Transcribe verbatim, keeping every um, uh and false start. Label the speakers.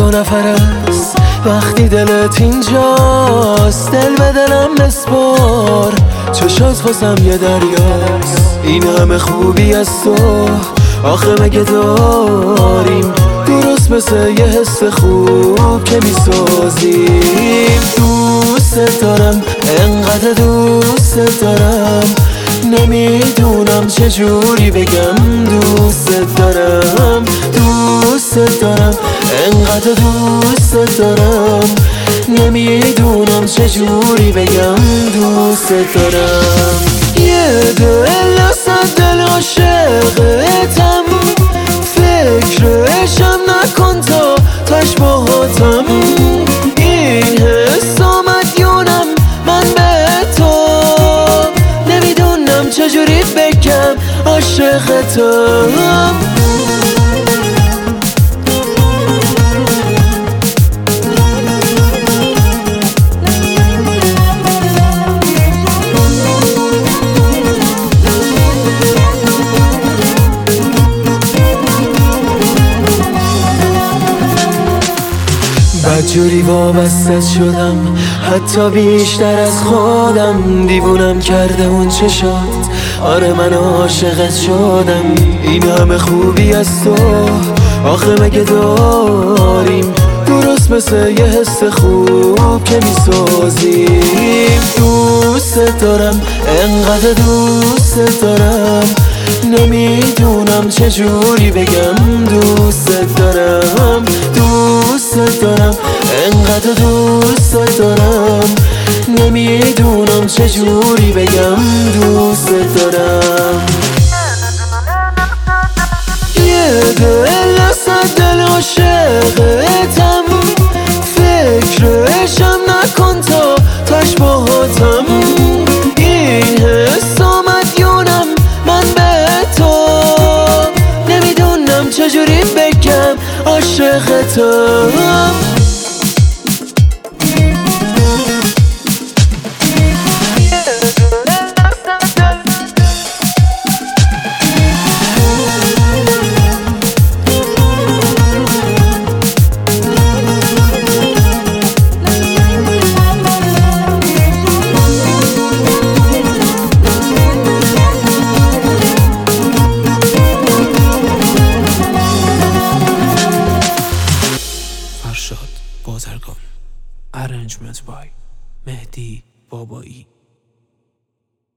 Speaker 1: دو نفر است وقتی دلت اینجاست، دل به دلم بسپار، چشات واسم یه دریاست. این همه خوبی از تو آخه مگه داریم، درست مثل یه حس خوب که میسازیم. دوست دارم، انقدر دوست دارم، نمیدونم چجوری بگم دوست دارم. دوست دارم، انقدر دوست دارم، نمیدونم چجوری بگم دوست دارم. یه دل از دل عاشقتم، فکرشم نکن تا تاش باهاتم. این حس آمد یونم من به تو، نمیدونم چجوری بگم عاشقتم. بدجوری وابسته شدم، حتی بیشتر از خودم. دیوونم کرده اون چشات، آره من عاشقت شدم. این همه خوبی از تو آخه مگه داریم، درست مثل یه حس خوب که میسازیم. دوست دارم، انقدر دوست دارم، نمیدونم چجوری بگم دوست دارم. دوست دارم، انقدر دوست دارم، نمیدونم چجوری بگم دوست دارم. یه دل از دل عاشقتم، فکرشم نکن تا تاش باهاتم. این حس آمد یونم من به تو، نمیدونم چجوری بگم عاشقتم.
Speaker 2: فرشاد بازرگان. Arrangement by مهدی بابایی.